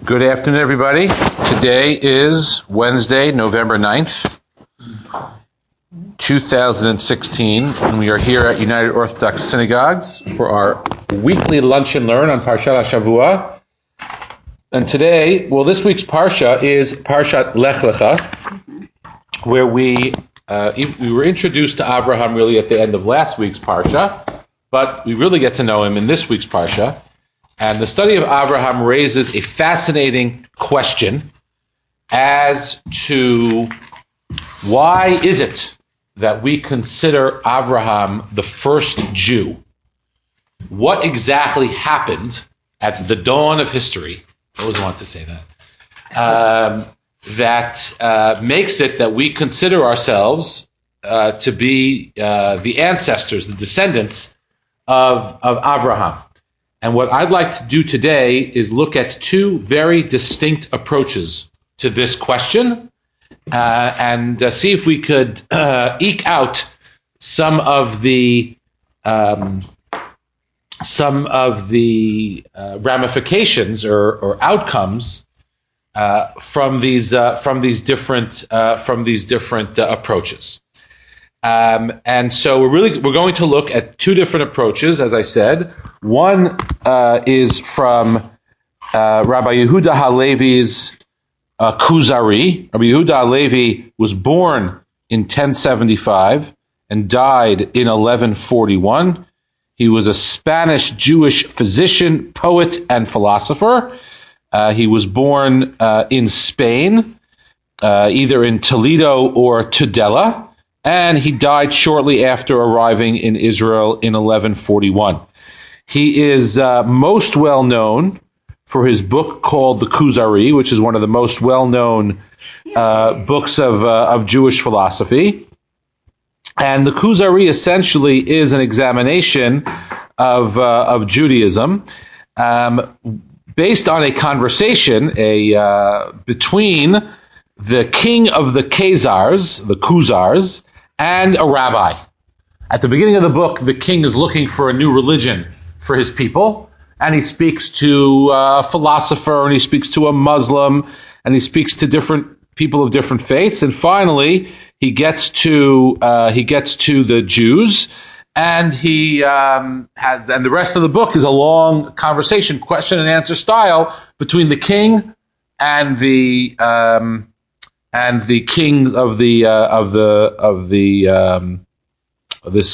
Good afternoon, everybody. Today is Wednesday, November 9th, 2016, and we are here at United Orthodox Synagogues for our weekly Lunch and Learn on Parshat HaShavua. And today, this week's Parsha is Parshat Lech Lecha, where we were introduced to Abraham really at the end of last week's Parsha, but we really get to know him in this week's Parsha. And the study of Abraham raises a fascinating question as to why is it that we consider Abraham the first Jew? What exactly happened at the dawn of history? I always want to say that. That makes it that we consider ourselves to be the ancestors, the descendants of Abraham. And what I'd like to do today is look at two very distinct approaches to this question and see if we could eke out some of the ramifications or outcomes from these different approaches. And so we're going to look at two different approaches, as I said. One is from Rabbi Yehuda Halevi's Kuzari. Rabbi Yehuda Halevi was born in 1075 and died in 1141. He was a Spanish Jewish physician, poet, and philosopher. He was born in Spain, either in Toledo or Tudela. And he died shortly after arriving in Israel in 1141. He is most well known for his book called the Kuzari, which is one of the most well-known books of Jewish philosophy. And the Kuzari essentially is an examination of Judaism based on a conversation between the king of the Khazars, the Khuzars, and a rabbi. At the beginning of the book, the king is looking for a new religion for his people, and he speaks to a philosopher, and he speaks to a Muslim, and he speaks to different people of different faiths, and finally he gets to the Jews, and and the rest of the book is a long conversation, question and answer style between the king and the king of this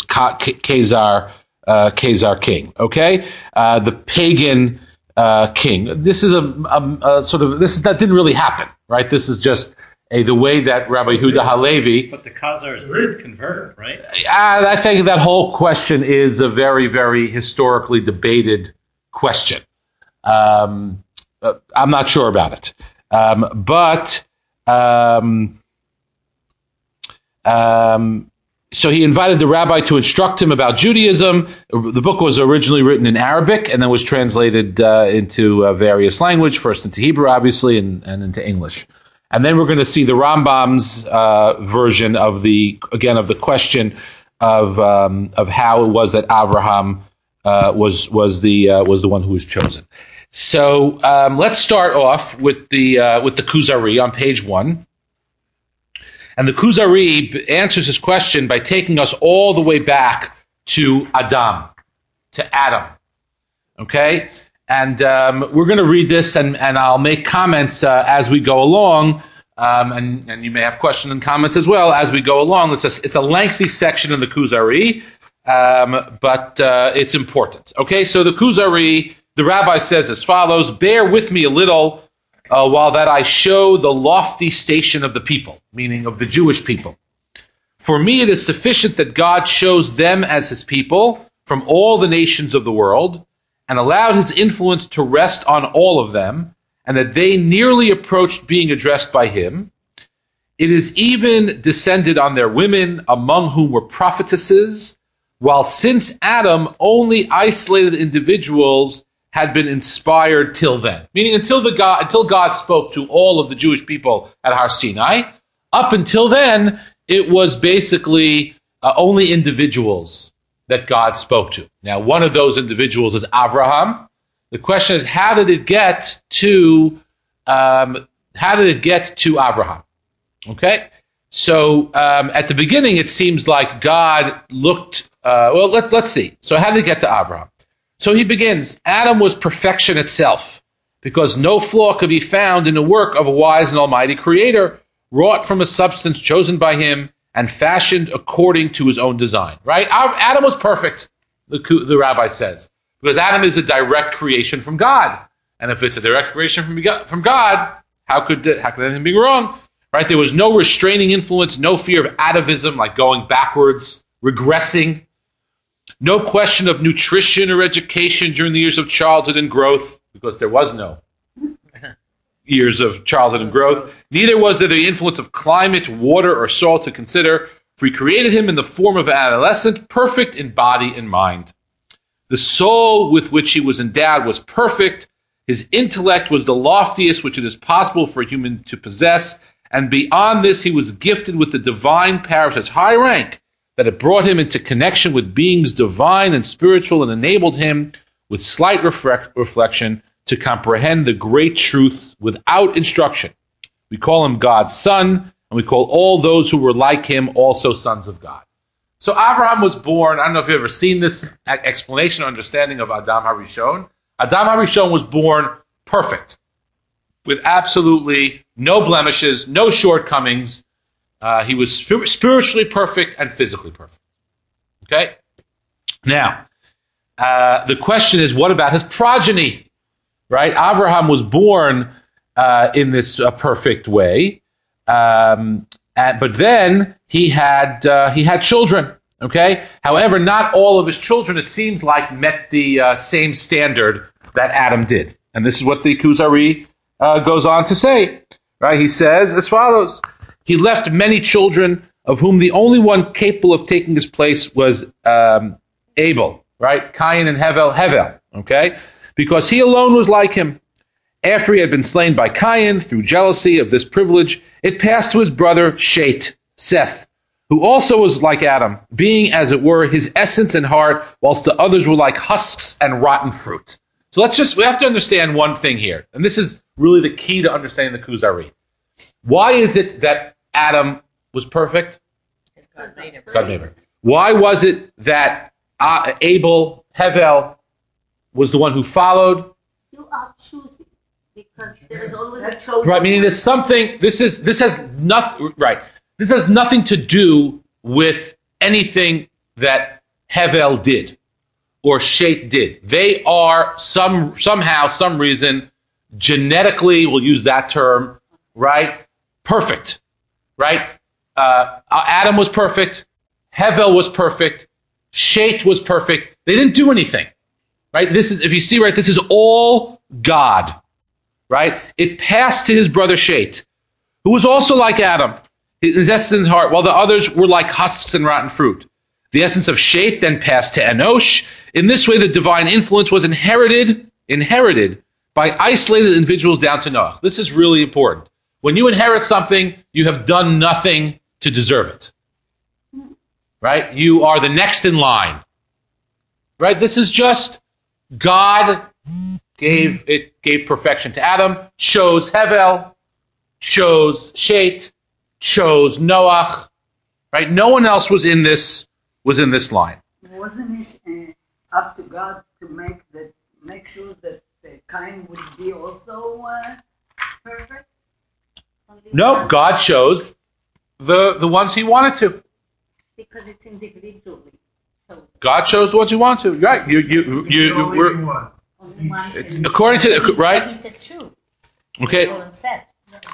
Khazar king. Okay, the pagan king. This is that didn't really happen, right? This is just the way that Rabbi Yehuda Halevi. But the Khazars did convert, right? I think that whole question is a very, very historically debated question. I'm not sure about it, but. So he invited the rabbi to instruct him about Judaism. The book was originally written in Arabic and then was translated into various language, first into Hebrew, obviously, and into English. And then we're going to see the Rambam's version of the question of how it was that Abraham was the one who was chosen. So let's start off with the Kuzari on page 1. And the Kuzari answers his question by taking us all the way back to Adam. Okay? And we're going to read this, and I'll make comments as we go along, and you may have questions and comments as well as we go along. It's a lengthy section in the Kuzari, but it's important. Okay, so the Kuzari, the rabbi says as follows: bear with me a little while that I show the lofty station of the people, meaning of the Jewish people. For me it is sufficient that God chose them as his people from all the nations of the world, and allowed his influence to rest on all of them, and that they nearly approached being addressed by him. It is even descended on their women, among whom were prophetesses, while since Adam only isolated individuals had been inspired till then. Meaning until God spoke to all of the Jewish people at Har Sinai, up until then, it was basically only individuals that God spoke to. Now, one of those individuals is Abraham. The question is, how did it get to how did it get to Abraham? Okay, so at the beginning it seems like God looked. Let's see. So how did it get to Abraham? So he begins. Adam was perfection itself, because no flaw could be found in the work of a wise and almighty Creator, wrought from a substance chosen by Him and fashioned according to His own design. Right? Adam was perfect. The rabbi says, because Adam is a direct creation from God, and if it's a direct creation from God, how could anything be wrong? Right? There was no restraining influence, no fear of atavism, like going backwards, regressing. No question of nutrition or education during the years of childhood and growth, because there was no years of childhood and growth. Neither was there the influence of climate, water, or salt to consider, for He created him in the form of an adolescent, perfect in body and mind. The soul with which he was endowed was perfect. His intellect was the loftiest which it is possible for a human to possess, and beyond this he was gifted with the divine power of such high rank that it brought him into connection with beings divine and spiritual, and enabled him, with slight reflection, to comprehend the great truth without instruction. We call him God's son, and we call all those who were like him also sons of God. So Abraham was born, I don't know if you've ever seen this explanation or understanding of Adam HaRishon. Adam HaRishon was born perfect, with absolutely no blemishes, no shortcomings. He was spiritually perfect and physically perfect. Okay? Now, the question is, what about his progeny? Right? Abraham was born in this perfect way, but then he had children. Okay? However, not all of his children, it seems like, met the same standard that Adam did. And this is what the Kuzari goes on to say. Right? He says as follows: he left many children, of whom the only one capable of taking his place was Abel, right? Cain and Hevel, okay? Because he alone was like him. After he had been slain by Cain through jealousy of this privilege, it passed to his brother Seth, who also was like Adam, being, as it were, his essence and heart, whilst the others were like husks and rotten fruit. So we have to understand one thing here, and this is really the key to understanding the Kuzari. Why is it that Adam was perfect? God made him. God made him. Why was it that Abel, Hevel, was the one who followed? You are choosing, because there is always a chosen. Right, meaning there's something. This has nothing. Right, this has nothing to do with anything that Hevel did or Shet did. They are somehow, some reason, genetically, we'll use that term, right? Perfect, right? Adam was perfect. Hevel was perfect. Shet was perfect. They didn't do anything, right? This is, if you see, right, this is all God, right? It passed to his brother Shet, who was also like Adam, his essence and heart, while the others were like husks and rotten fruit. The essence of Shet then passed to Enosh. In this way, the divine influence was inherited by isolated individuals down to Noach. This is really important. When you inherit something, you have done nothing to deserve it. Right? You are the next in line. Right? This is just God gave perfection to Adam, chose Hevel, chose Shet, chose Noach. Right? No one else was in this line. Wasn't it up to God to make sure that Cain would be also perfect? No, God chose the ones He wanted to. Because it's individually chosen. God chose the ones He wanted to. Right? It's according to right. He said two. Okay. Abel and Seth.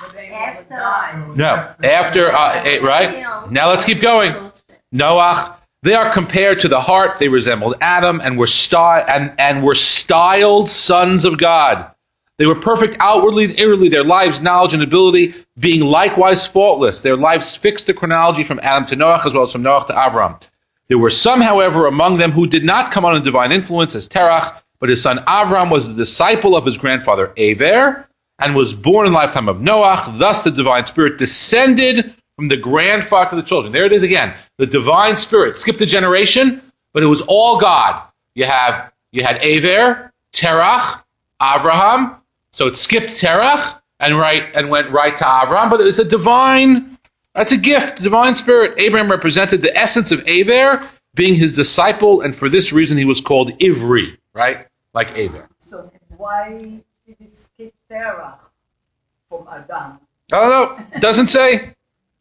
After right. Now let's keep going. Noach. They are compared to the heart. They resembled Adam and were styled sons of God. They were perfect outwardly and inwardly, their lives, knowledge, and ability being likewise faultless. Their lives fixed the chronology from Adam to Noach, as well as from Noach to Avram. There were some, however, among them who did not come under divine influence, as Terach, but his son Avram was the disciple of his grandfather Aver, and was born in the lifetime of Noach. Thus the divine spirit descended from the grandfather to the children. There it is again. The divine spirit skipped a generation, but it was all God. You had Aver, Terach, Avraham. So it skipped Terach, and went right to Avram, but it's that's a gift, divine spirit. Abraham represented the essence of Aver, being his disciple, and for this reason he was called Ivri, right? Like Aver. So why did he skip Terach from Adam? I don't know. Doesn't say.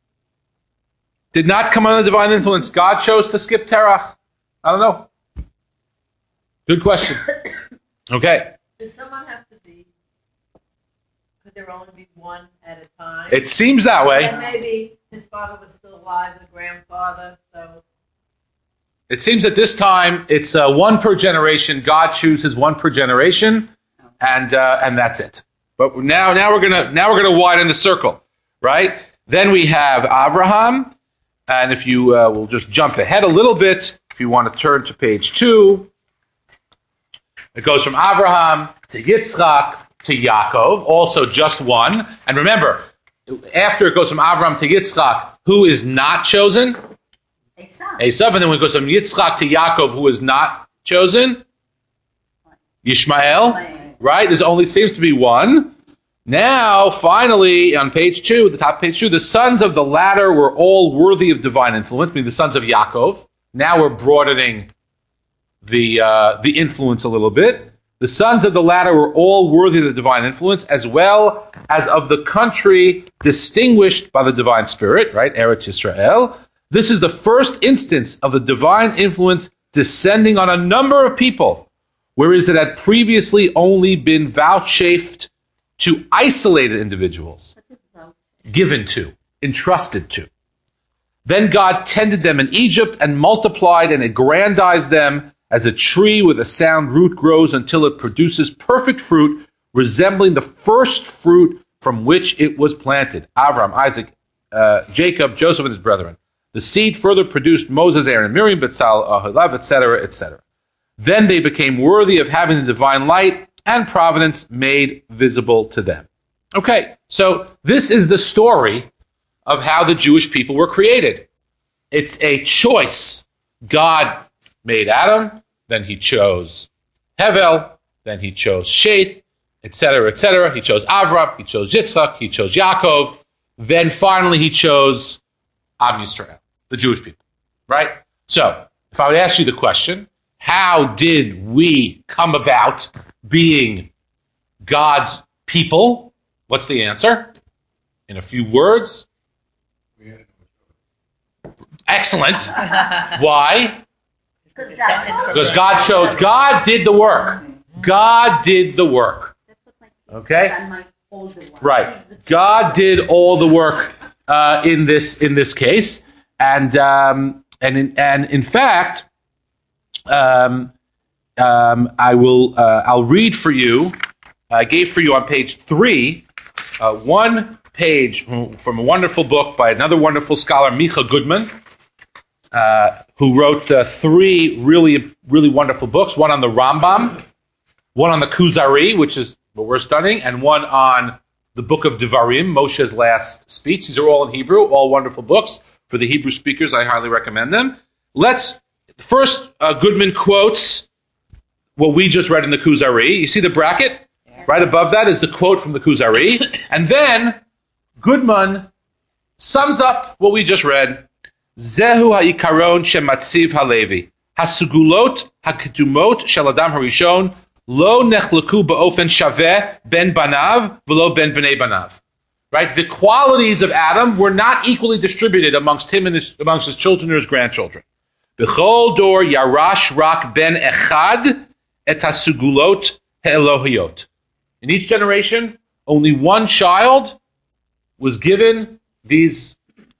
Did not come under divine influence. God chose to skip Terach. I don't know. Good question. Okay. Did someone have to be? Could there only be one at a time? It seems that way. And maybe his father was still alive, the grandfather, so. It seems at this time it's one per generation. God chooses one per generation, and that's it. But now we're gonna widen the circle, right? Then we have Abraham, and if you will just jump ahead a little bit, if you want to turn to page 2, it goes from Abraham to Yitzchak to Yaakov, also just one. And remember, after it goes from Abraham to Yitzchak, who is not chosen? Esav. And then when it goes from Yitzchak to Yaakov, who is not chosen? Yishmael. Right? There only seems to be one. Now, finally, on page 2, the top of page 2, the sons of the latter were all worthy of divine influence, meaning the sons of Yaakov. Now we're broadening the influence a little bit. The sons of the latter were all worthy of the divine influence, as well as of the country distinguished by the divine spirit, right? Eretz Yisrael. This is the first instance of the divine influence descending on a number of people, whereas it had previously only been vouchsafed to isolated individuals, given to, entrusted to. Then God tended them in Egypt and multiplied and aggrandized them as a tree with a sound root grows until it produces perfect fruit, resembling the first fruit from which it was planted. Avram, Isaac, Jacob, Joseph, and his brethren. The seed further produced Moses, Aaron, and Miriam, Betzalel, Aholiab, etc., etc. Then they became worthy of having the divine light and providence made visible to them. Okay, so this is the story of how the Jewish people were created. It's a choice. God made Adam, then he chose Hevel, then he chose Sheth, etc., etc. He chose Avram, he chose Yitzchak, he chose Yaakov, then finally he chose Am Yisrael, the Jewish people, right? So, if I would ask you the question, how did we come about being God's people? What's the answer? In a few words. Excellent. Why? Because God did the work. God did the work. Okay? Right. God did all the work in this case, and in fact, I'll read for you. I gave for you on page 3 one page from a wonderful book by another wonderful scholar, Micha Goodman, who wrote 3 really, really wonderful books. One on the Rambam, one on the Kuzari, which is what we're studying, and one on the book of Devarim, Moshe's last speech. These are all in Hebrew, all wonderful books. For the Hebrew speakers, I highly recommend them. First, Goodman quotes what we just read in the Kuzari. You see the bracket? Right above that is the quote from the Kuzari. And then Goodman sums up what we just read. Zehu ha'ikaron shematziv halevi. Hasugulot ha'kedumot shel adam harishon lo nechleku ba'ofen shaveh ben banav v'lo ben bnei banav. Right? The qualities of Adam were not equally distributed amongst him and amongst his children or his grandchildren. B'chol dor yarash rak ben echad et hasugulot ha'elohiyot. In each generation, only one child was given these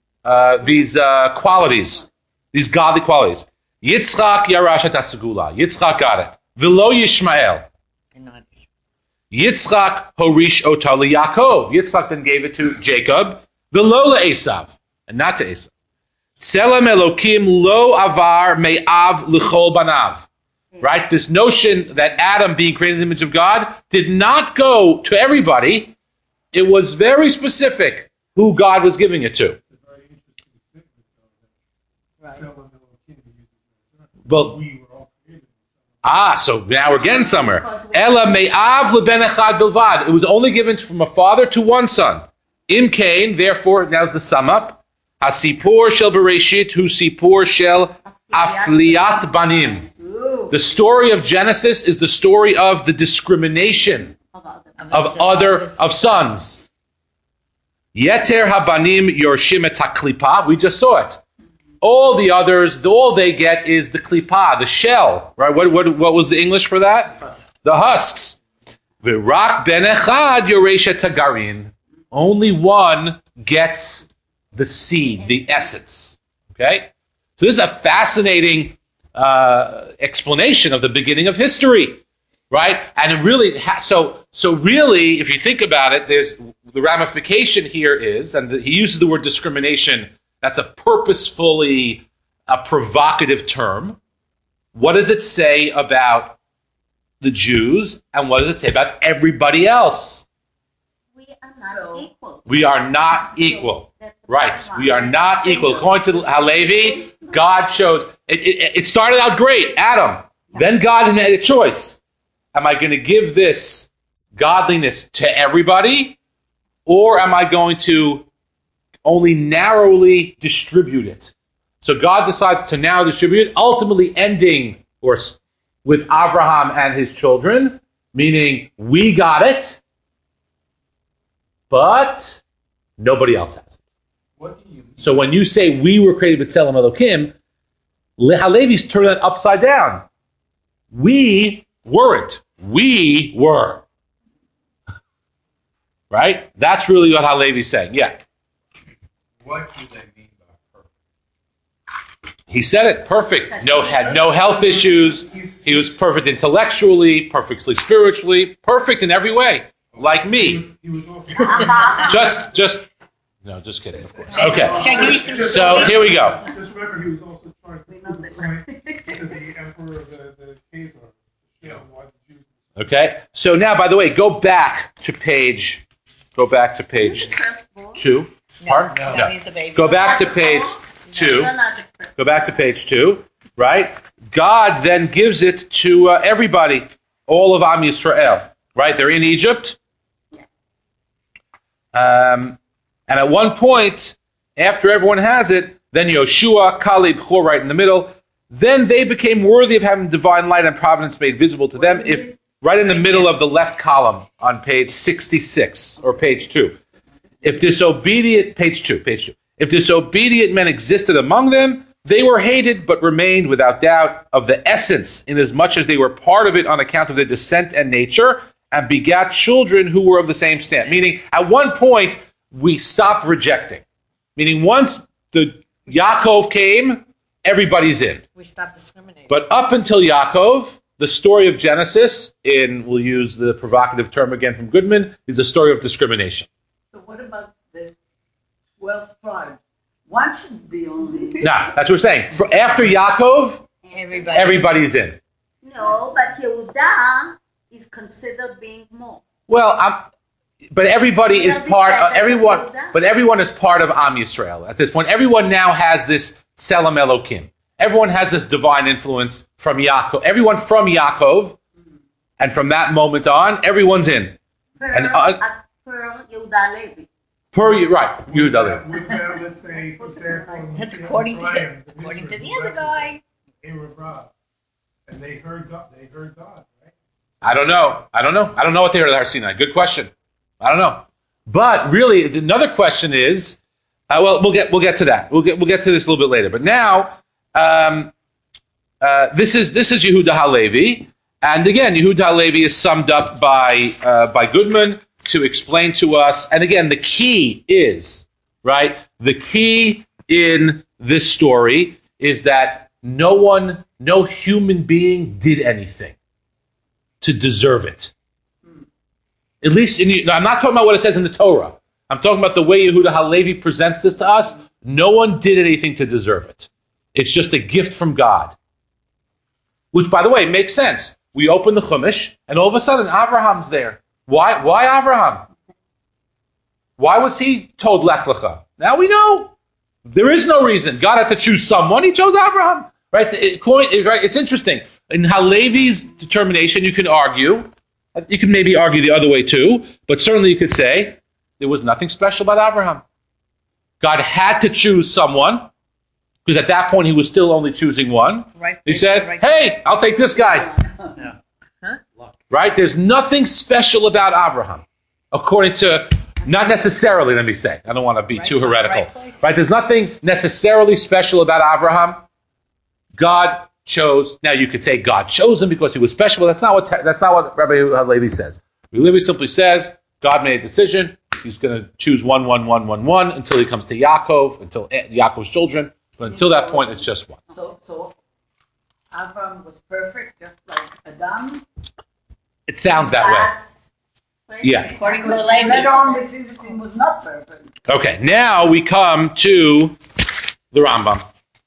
qualities, these godly qualities. Yitzchak yarash et hasugula. Yitzchak got it. V'lo Yishmael. Yitzchak horish ota Yaakov. Yitzchak then gave it to Jacob. V'lo Esav, and not to Esav. Tselem Elokim lo avar me'av l'chol banav. Right? This notion that Adam, being created in the image of God, did not go to everybody. It was very specific who God was giving it to. Well, So now we're getting somewhere. Ela me'av leben echad bilvad. It was only given from a father to one son. Im kain, therefore, now's the sum up. Hasipur shel bereshit hu sipur shel afliat banim. The story of Genesis is the story of the discrimination of sons. Yeter habanim yorshim et haklipa. We just saw it. All the others, all they get is the klipa, the shell, right? What was the English for that? The husks. V'rak ben echad yoresha tagarin. Only one gets the seed, the essence. Okay? So this is a fascinating explanation of the beginning of history, right? And it really, so really, if you think about it, there's the ramification here is, and he uses the word discrimination. That's a purposefully provocative term. What does it say about the Jews, and what does it say about everybody else? We are not equal. We are not equal. Right. We are not equal. According to Halevi, God chose. It started out great, Adam. Then God made a choice. Am I going to give this godliness to everybody, or am I going to only narrowly distribute it? So God decides to now distribute it, ultimately ending, of course, with Abraham and his children, meaning we got it, but nobody else has it. What do you mean? So when you say we were created b'Tselem Elokim, Halevi's turn that upside down. We weren't. We were. Right? That's really what Halevi's saying. Yeah. What do they mean by perfect? He said it. Perfect. Had no health issues. He was perfect intellectually, perfectly spiritually, perfect in every way, like me. He was also Just kidding, of course. Okay. So here we go. just remember he was also trying to prove a point to the emperor of the Khazars to show why the Jews. Okay. So now, by the way, go back to page 2. Pardon? No, he's the baby. Go back to page 2. You're not the first. Go back to page 2, right? God then gives it to everybody, all of Am Yisrael, right? They're in Egypt. And at one point, after everyone has it, then Yoshua, Kaleb, Chor, right in the middle, then they became worthy of having divine light and providence made visible to them, if right in the middle of the left column on page 66, or page 2. If disobedient men existed among them, they were hated, but remained without doubt of the essence, inasmuch as they were part of it on account of their descent and nature, and begat children who were of the same stamp. Meaning, at one point, we stopped rejecting. Meaning, once the Yaakov came, everybody's in. We stopped discriminating. But up until Yaakov, the story of Genesis, we'll use the provocative term again from Goodman, is a story of discrimination. So what about the 12 tribes? One should be only. Nah, that's what we're saying. After Yaakov, everybody's in. No, but Yehuda is considered being more. Well, but everybody is part of everyone. But everyone is part of Am Yisrael at this point. Everyone now has this Tselem Elokim. Everyone has this divine influence from Yaakov. Everyone from Yaakov, and from that moment on, everyone's in. Per Yehuda Levi. Yehuda Levi. What about, let's say, for example, That's according to the other guy. Erev Rav, and they heard God, right? I don't know what they heard at Har Sinai. Good question. I don't know. But really, another question is, we'll get to that. We'll get to this a little bit later. But now, this is Yehuda Halevi, and again, Yehuda Halevi is summed up by Goodman to explain to us. And again, the key is right. The key in this story is that no human being did anything to deserve it. At least, I'm not talking about what it says in the Torah. I'm talking about the way Yehuda Halevi presents this to us. No one did anything to deserve it. It's just a gift from God. Which, by the way, makes sense. We open the Chumash, and all of a sudden, Abraham's there. Why Abraham? Why was he told Lech Lecha? Now we know. There is no reason. God had to choose someone. He chose Abraham. Right? It's interesting. In Halevi's determination, you can argue. You can maybe argue the other way too, but certainly you could say there was nothing special about Abraham. God had to choose someone, because at that point he was still only choosing one. Right. He said, hey, I'll take this guy. Yeah. Huh? Right? There's nothing special about Abraham, according to, not necessarily, let me say. I don't want to be too heretical. Right? There's nothing necessarily special about Abraham. God chose. Now you could say God chose him because he was special. But that's not what Rabbi Halevi says. Rabbi Halevi simply says God made a decision. He's going to choose 1, 1, 1, 1, 1 until he comes to Yaakov, until Yaakov's children. But until that point, it's just one. So Abraham was perfect, just like Adam. It sounds that way. Yeah. According to Because Halevi. later on, the system was not perfect. Okay. Now we come to the Rambam.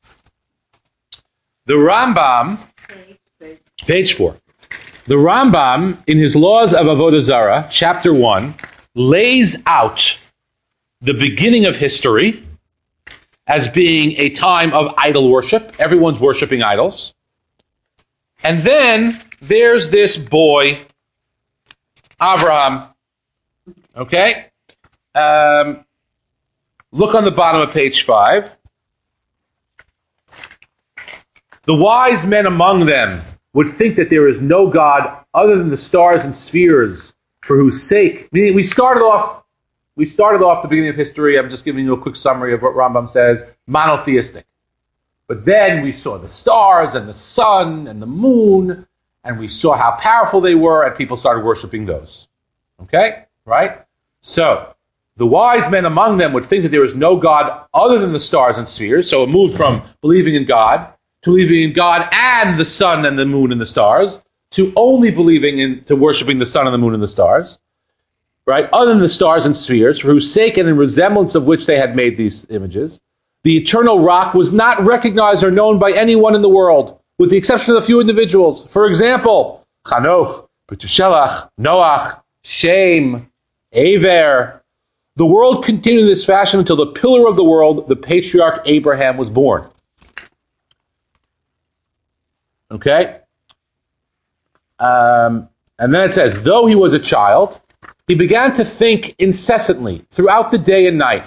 The Rambam, page 4. The Rambam, in his Laws of Avodah Zarah, chapter 1, lays out the beginning of history as being a time of idol worship. Everyone's worshiping idols. And then there's this boy, Avraham. Okay? Look on the bottom of page 5. The wise men among them would think that there is no God other than the stars and spheres, for whose sake, meaning we started off the beginning of history, I'm just giving you a quick summary of what Rambam says, monotheistic. But then we saw the stars and the sun and the moon, and we saw how powerful they were, and people started worshiping those. Okay? Right? So, the wise men among them would think that there is no God other than the stars and spheres, so it moved from believing in God to believing in God and the sun and the moon and the stars, to only to worshiping the sun and the moon and the stars, right? Other than the stars and spheres, for whose sake and in resemblance of which they had made these images. The eternal rock was not recognized or known by anyone in the world, with the exception of a few individuals. For example, Chanoch, Betushelach, Noach, Shem, Aver. The world continued in this fashion until the pillar of the world, the patriarch Abraham, was born. Okay? And then it says, though he was a child, he began to think incessantly throughout the day and night.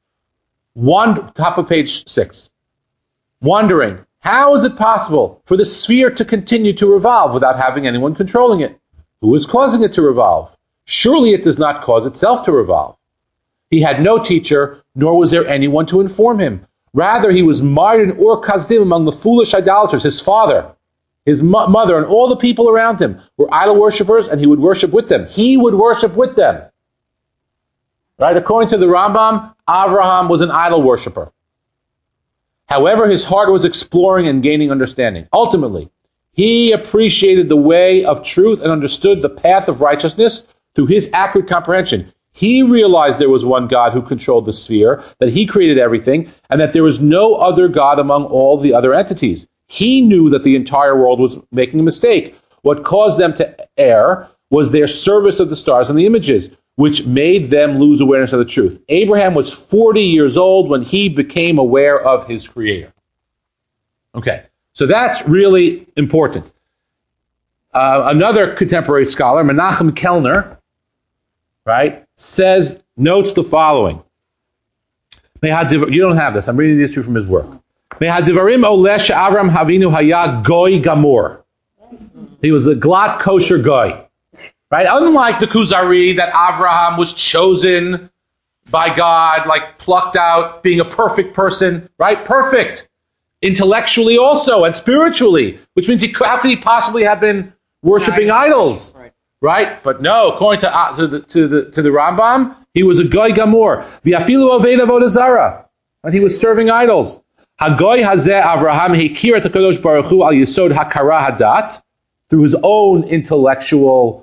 Top of page 6. Wondering, how is it possible for the sphere to continue to revolve without having anyone controlling it? Who is causing it to revolve? Surely it does not cause itself to revolve. He had no teacher, nor was there anyone to inform him. Rather, he was mired in Ur Kasdim among the foolish idolaters. His father, his mother, and all the people around him were idol worshippers, and he would worship with them. He would worship with them. Right? According to the Rambam, Avraham was an idol worshipper. However, his heart was exploring and gaining understanding. Ultimately, he appreciated the way of truth and understood the path of righteousness through his accurate comprehension. He realized there was one God who controlled the sphere, that he created everything, and that there was no other God among all the other entities. He knew that the entire world was making a mistake. What caused them to err was their service of the stars and the images, which made them lose awareness of the truth. Abraham was 40 years old when he became aware of his Creator. Okay, so that's really important. Another contemporary scholar, Menachem Kellner, right, notes the following. You don't have this. I'm reading this from his work. Mehadivarim olesh Avram Havinu haya goy gamor. He was a glot kosher guy. Right? Unlike the Kuzari, that Avraham was chosen by God, like plucked out, being a perfect person, right? Perfect. Intellectually also, and spiritually, which means how could he possibly have been worshiping idols? Right? But no, according to the Rambam, he was a goy gamor. V'afilu oved avodah zara. And he was serving idols. Hagoy hazeh Avraham hikir et HaKadosh Baruch Hu al yesod hakara hadat, through his own intellectual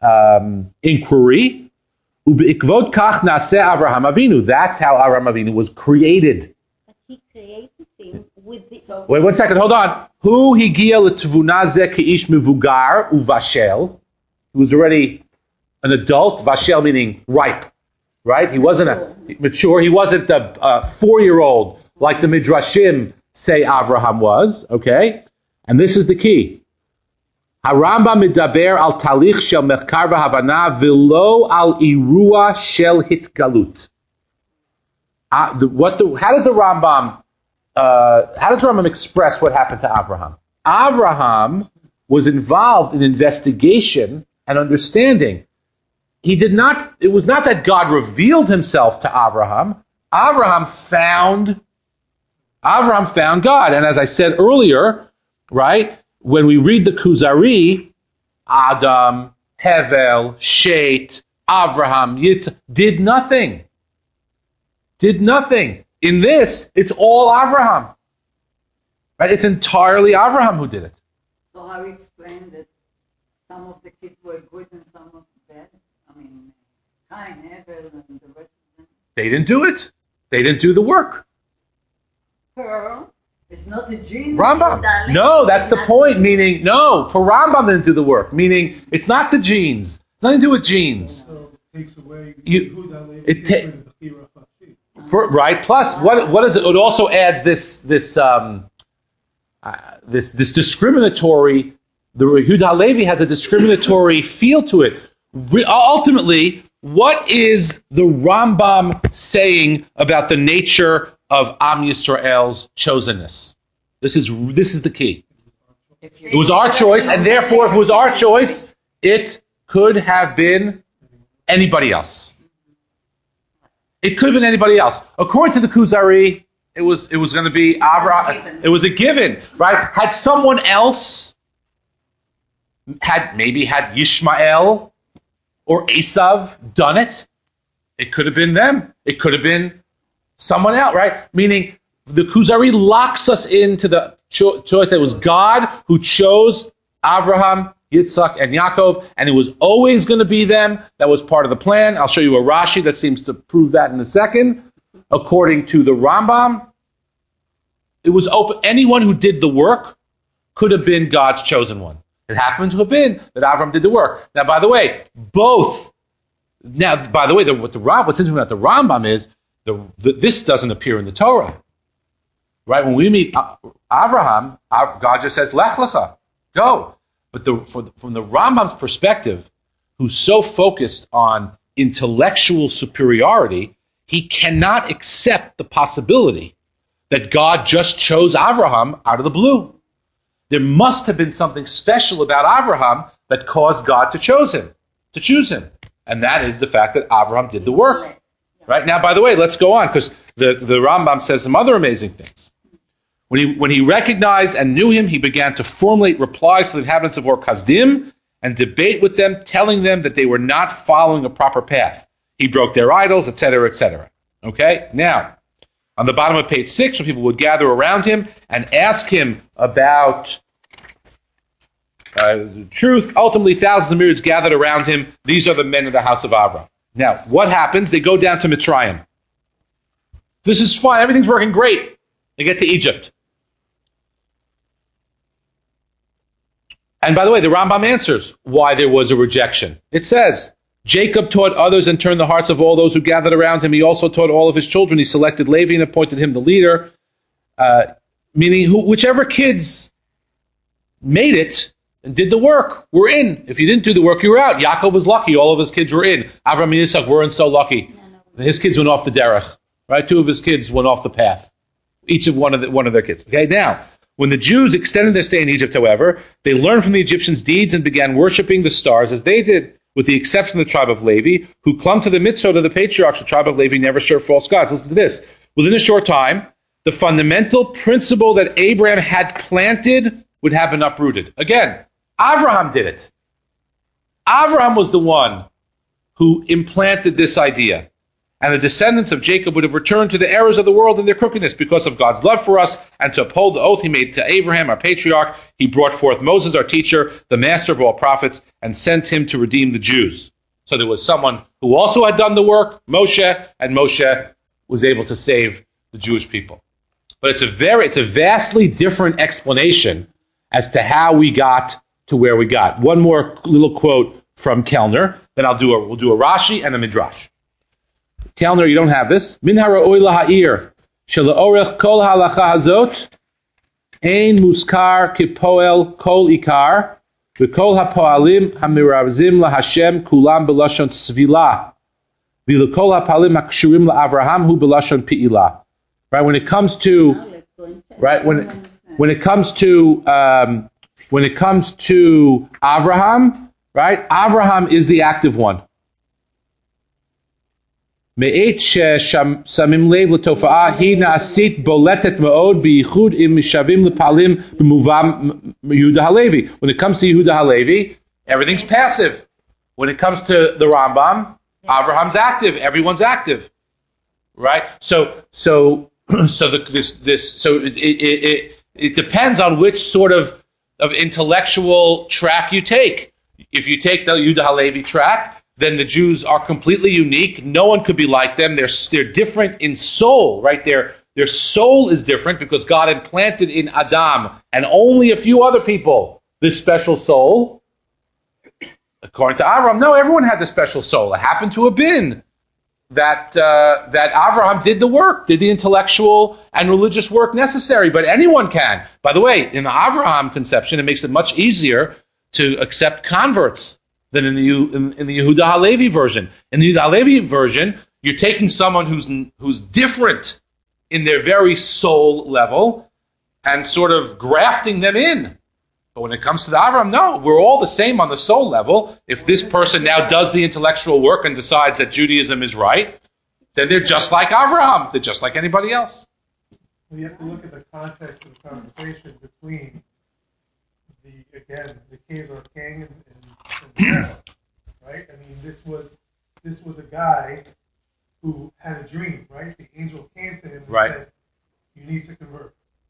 inquiry. Ubeikvot kach naseh Avraham Avinu. That's how Avraham Avinu was created. But he created him with the... Wait 1 second, hold on. Hu higia l'tvuna zeh keish mevugar uvashel. He was already an adult. Vashel meaning ripe. Right? He wasn't mature. He wasn't a 4-year-old like the Midrashim say Avraham was. Okay? And this is the key. Harambam medaber al talich shel mechkar v'havana v'lo al irua shel hitgalut. How does the Rambam express what happened to Abraham? Abraham was involved in investigation and understanding. It was not that God revealed himself to Abraham. Abraham found God. And as I said earlier, right, when we read the Kuzari, Adam, Hevel, Shet, Abraham, Yitzhak, did nothing. In this, it's all Abraham. Right? It's entirely Abraham who did it. So how you explain that some of the kids were good and some of bad? I mean, Cain, Abel, and the rest of them. They didn't do it. They didn't do the work. Pearl, it's not a gene. Rambam. No, that's the point. Meaning, no, for Rambam didn't do the work. Meaning, it's not the genes. It's nothing to do with genes. So it takes away right. Plus, what is it? It also adds this discriminatory. The Yehuda Halevi has a discriminatory feel to it. Ultimately, what is the Rambam saying about the nature of Am Yisrael's chosenness? This is the key. It was our choice, and therefore, if it was our choice, it could have been anybody else. It could have been anybody else. According to the Kuzari, it was going to be Avraham. It was a given, right? Had someone else had Yishmael or Esav done it, it could have been them. It could have been someone else, right? Meaning, the Kuzari locks us into the choice that it was God who chose Avraham, Yitzhak, and Yaakov, and it was always going to be them. That was part of the plan. I'll show you a Rashi that seems to prove that in a second. According to the Rambam, it was open. Anyone who did the work could have been God's chosen one. It happened to have been that Avraham did the work. Now, by the way, what's interesting about the Rambam is this doesn't appear in the Torah. Right? When we meet Avraham, God just says, Lech lecha, go. But from the Rambam's perspective, who's so focused on intellectual superiority, he cannot accept the possibility that God just chose Avraham out of the blue. There must have been something special about Avraham that caused God to choose him. And that is the fact that Avraham did the work. Right? Now, by the way, let's go on, because the Rambam says some other amazing things. When he recognized and knew him, he began to formulate replies to the inhabitants of Or Kasdim and debate with them, telling them that they were not following a proper path. He broke their idols, etc., etc. Okay? Now, on the bottom of page 6, when people would gather around him and ask him about truth, ultimately thousands of myriads gathered around him. These are the men of the house of Avraham. Now, what happens? They go down to Mitzrayim. This is fine. Everything's working great. They get to Egypt. And by the way, the Rambam answers why there was a rejection. It says, Jacob taught others and turned the hearts of all those who gathered around him. He also taught all of his children. He selected Levi and appointed him the leader. Meaning, whichever kids made it and did the work were in. If you didn't do the work, you were out. Yaakov was lucky. All of his kids were in. Avraham and Yitzhak weren't so lucky. His kids went off the derech. Right? 2 of his kids went off the path. Each of one of their kids. Okay, now, when the Jews extended their stay in Egypt, however, they learned from the Egyptians' deeds and began worshiping the stars as they did, with the exception of the tribe of Levi, who clung to the mitzvot of the patriarchs. The tribe of Levi never served false gods. Listen to this. Within a short time, the fundamental principle that Abraham had planted would have been uprooted. Again, Avraham did it. Avraham was the one who implanted this idea. And the descendants of Jacob would have returned to the errors of the world and their crookedness because of God's love for us and to uphold the oath he made to Abraham, our patriarch. He brought forth Moses, our teacher, the master of all prophets, and sent him to redeem the Jews. So there was someone who also had done the work, Moshe, and Moshe was able to save the Jewish people. But it's a vastly different explanation as to how we got to where we got. One more little quote from Kellner, then we'll do a Rashi and a Midrash. Kellner, you don't have this. Min hara'oi laha'ir shela'orech kol halacha hazot ein muskar kipoel kol ikar V'kol ha'po'alim hamiravzim laHashem kulam b'lashon tzvila. V'kol ha'po'alim ha'kshurim la'Avraham hu b'lashon pi'ilah. Right, when it comes to when it comes to Avraham, right? Avraham is the active one. Me'et she'samim lev l'tofa'ah hi na'asit boletet ma'od b'iyichud im mishavim l'palim b'muvam Yehuda Halevi. When it comes to Yehuda Halevi, everything's passive. When it comes to the Rambam, Abraham's active. Everyone's active, right? So it depends on which sort of intellectual track you take. If you take the Yehuda Halevi track, then the Jews are completely unique. No one could be like them. They're different in soul, right? Their soul is different because God implanted in Adam and only a few other people this special soul. According to Avraham, no, everyone had the special soul. It happened to have been that Avraham did the work, did the intellectual and religious work necessary, but anyone can. By the way, in the Avraham conception, it makes it much easier to accept converts than in the Yehuda Halevi version. In the Yehuda Halevi version, you're taking someone who's different in their very soul level and sort of grafting them in. But when it comes to the Avraham, no, we're all the same on the soul level. If this person now does the intellectual work and decides that Judaism is right, then they're just like Avraham. They're just like anybody else. Well, you have to look at the context of the conversation between the Khazar king and Pharaoh, right? I mean, this was a guy who had a dream, right? The angel came to him and said, "You need to convert."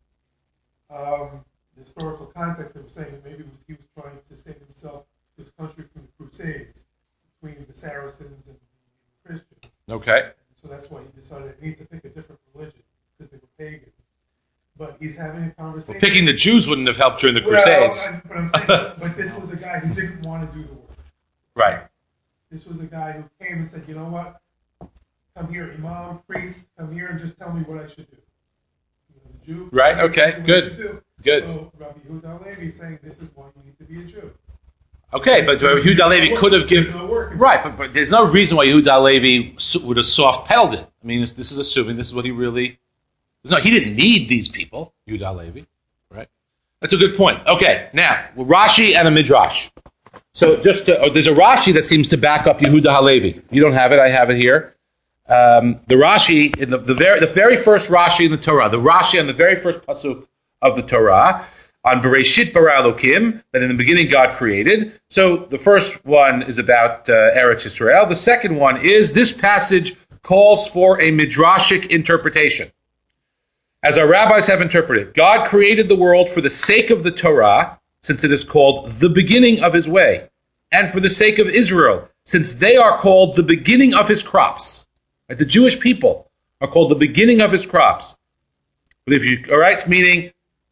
The historical context, they were saying that maybe he was trying to save himself, this country, from the Crusades between the Saracens and the Christians. Okay. So that's why he decided he needs to pick a different religion because they were pagans. But he's having a conversation. Well, picking the Jews wouldn't have helped during the Crusades. But I'm saying, but this was a guy who didn't want to do the work. Right. This was a guy who came and said, "You know what? Come here, imam, priest, come here and just tell me what I should do." The Jew. Right. Okay. Good. Good. So Rabbi Yehuda Halevi is saying this is why you need to be a Jew. Okay, but Yehuda Halevi could have given right, but there's no reason why Yehuda Halevi would have soft pedaled it. I mean, this is assuming this is what he really. He didn't need these people, Yehuda Halevi, right? That's a good point. Okay, now Rashi and a midrash. So there's a Rashi that seems to back up Yehuda Halevi. You don't have it; I have it here. The Rashi in the very first Rashi in the Torah, the Rashi on the very first pasuk of the Torah on Bereshit bara Elokim, that in the beginning God created. So the first one is about Eretz Yisrael. The second one is this passage calls for a midrashic interpretation. As our rabbis have interpreted, God created the world for the sake of the Torah, since it is called the beginning of his way, and for the sake of Israel, since they are called the beginning of his crops. Right? The Jewish people are called the beginning of his crops. But meaning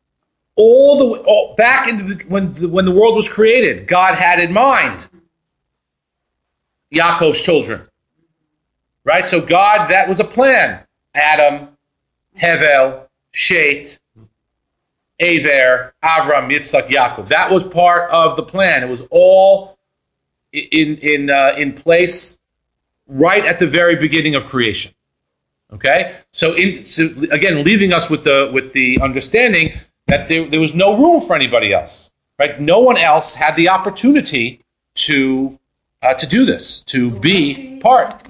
back when the world was created, God had in mind Yaakov's children, right? So God, that was a plan. Adam, Hevel, Shet, Aver, Avram, Yitzchak, Yaakov. That was part of the plan. It was all in place right at the very beginning of creation. Okay, so again, leaving us with the understanding that there was no room for anybody else, right? No one else had the opportunity to do this, to be part.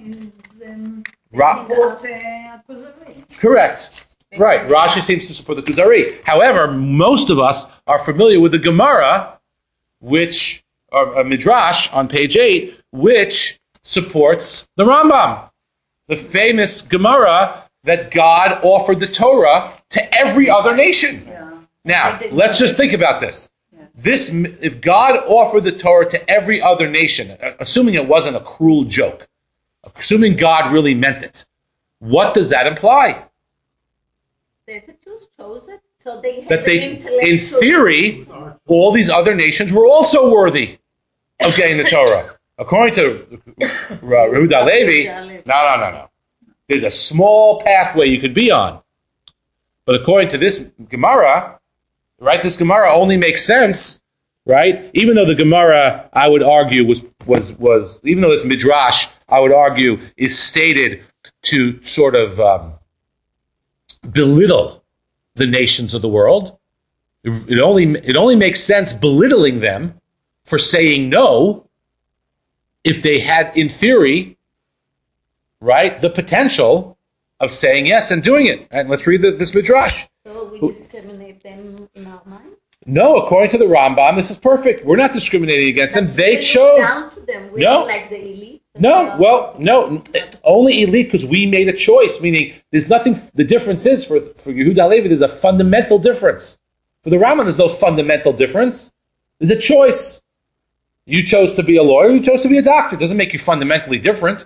Correct. Right. Rashi seems to support the Kuzari. However, most of us are familiar with the Gemara, which or a Midrash on page 8, which supports the Rambam. The famous Gemara that God offered the Torah to every other nation. Yeah. Now, let's just think about this. If God offered the Torah to every other nation, assuming it wasn't a cruel joke, assuming God really meant it, what does that imply? That the Jews chose it, so they had in theory, all these other nations were also worthy of getting the Torah. According to Yehuda Halevi, no. There's a small pathway you could be on. But according to this Gemara, right, this Gemara only makes sense right? Even though the Gemara, I would argue, was even though this Midrash, I would argue, is stated to sort of belittle the nations of the world. It only makes sense belittling them for saying no if they had, in theory, right, the potential of saying yes and doing it. And let's read this Midrash. So we discriminate them in our mind? No, according to the Rambam, this is perfect. We're not discriminating against them. They chose. Down to them. We're No. like the elite. No, only elite because we made a choice, meaning there's nothing, the difference is for Yehuda Halevi, there's a fundamental difference. For the Rambam, there's no fundamental difference. There's a choice. You chose to be a lawyer, you chose to be a doctor. It doesn't make you fundamentally different.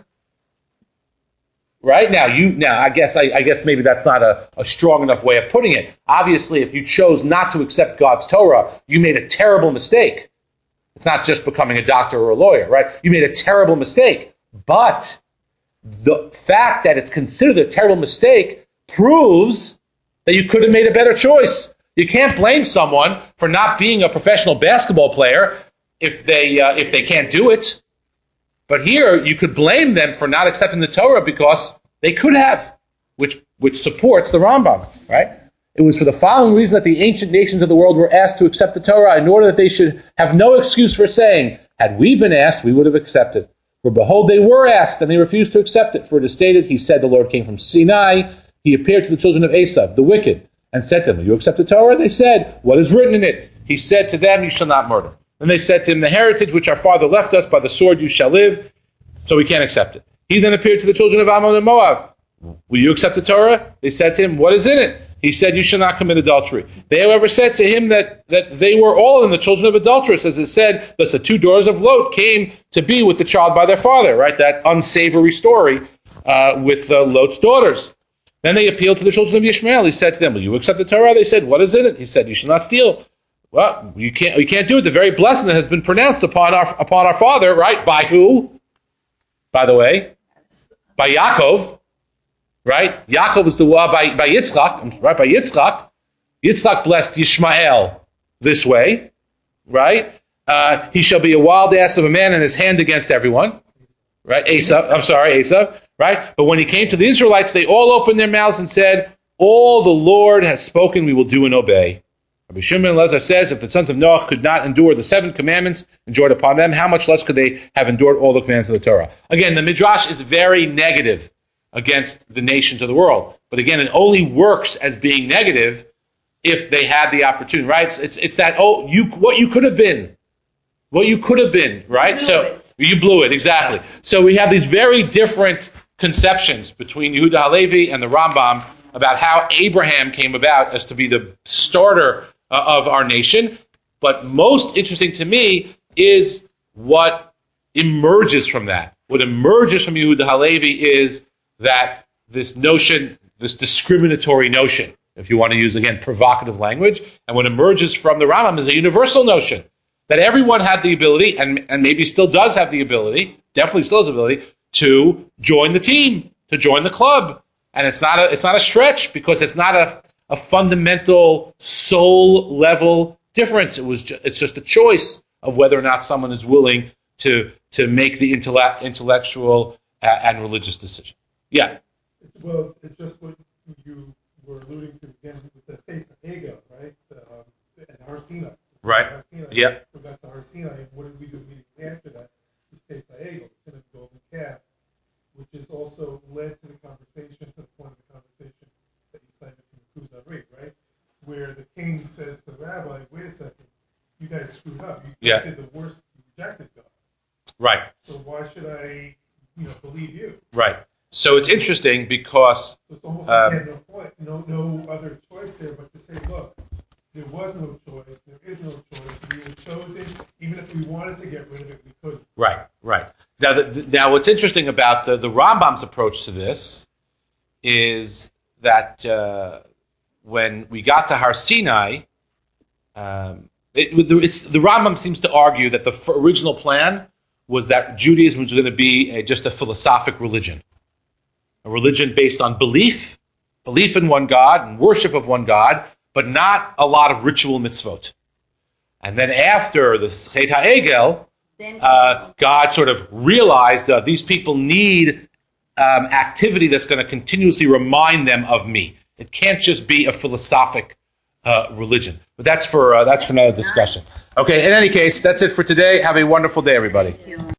Right? Now, I guess maybe that's not a strong enough way of putting it. Obviously, if you chose not to accept God's Torah, you made a terrible mistake. It's not just becoming a doctor or a lawyer, right? You made a terrible mistake. But the fact that it's considered a terrible mistake proves that you could have made a better choice. You can't blame someone for not being a professional basketball player if they can't do it. But here, you could blame them for not accepting the Torah because they could have, which supports the Rambam, right? It was for the following reason that the ancient nations of the world were asked to accept the Torah in order that they should have no excuse for saying, had we been asked, we would have accepted. For behold, they were asked, and they refused to accept it. For it is stated, he said, the Lord came from Sinai. He appeared to the children of Esav, the wicked, and said to them, will you accept the Torah? They said, what is written in it? He said to them, you shall not murder. Then they said to him, the heritage which our father left us, by the sword you shall live. So we can't accept it. He then appeared to the children of Ammon and Moab. Will you accept the Torah? They said to him, what is in it? He said, you shall not commit adultery. They, however, said to him that they were all in the children of adulteress, as it said, thus the two daughters of Lot came to be with the child by their father, right? That unsavory story with Lot's daughters. Then they appealed to the children of Yishmael. He said to them, will you accept the Torah? They said, what is in it? He said, you shall not steal. Well, you can't do it. The very blessing that has been pronounced upon our father, right? By who? By the way, by Yaakov, right? Yaakov is the one by Yitzchak, right? By Yitzchak. Yitzchak blessed Yishmael this way, right? He shall be a wild ass of a man and his hand against everyone, right? Esav, right? But when he came to the Israelites, they all opened their mouths and said, all the Lord has spoken, we will do and obey. Rabbi Shimon Lezer says, if the sons of Noah could not endure the 7 commandments enjoined upon them, how much less could they have endured all the commandments of the Torah? Again, the Midrash is very negative against the nations of the world. But again, it only works as being negative if they had the opportunity, right? It's that, what you could have been. What you could have been, right? You blew it, exactly. So we have these very different conceptions between Yehuda Halevi and the Rambam about how Abraham came about as to be the starter of our nation. But most interesting to me is what emerges from that. What emerges from Yehuda Halevi is that this notion, this discriminatory notion, if you want to use, again, provocative language, and what emerges from the Rambam is a universal notion that everyone had the ability, and maybe still does have the ability, definitely still has the ability, to join the team, to join the club. And it's not a stretch because it's not a fundamental soul level difference. It's just a choice of whether or not someone is willing to make the intellectual and religious decision. Yeah. Well, it's just what you were alluding to again with the faith of Hagar, right? And Har Sinai. Right. Yep. So that's the Har Sinai. And what did we do immediately after that? Is faith of Hagar, the sin of the golden calf, which has also led to the conversation, to the point of the conversation that you cited from the Kuzari, right? Where the king says to the rabbi, wait a second, you guys screwed up. You guys did the worst, you rejected God. Right. So why should I, believe you? Right. So it's interesting because... So it's almost like no point, no other choice there but to say, look, there was no choice, there is no choice, we were chosen, even if we wanted to get rid of it, we couldn't. Right. Now what's interesting about the Rambam's approach to this is that when we got to Har Sinai, the Rambam seems to argue that the original plan was that Judaism was going to be just a philosophic religion. A religion based on belief in one God and worship of one God, but not a lot of ritual mitzvot. And then after the Chet HaEgel, Then God sort of realized these people need activity that's going to continuously remind them of me. It can't just be a philosophic religion. But that's for another discussion. Okay, in any case, that's it for today. Have a wonderful day, everybody. Thank you.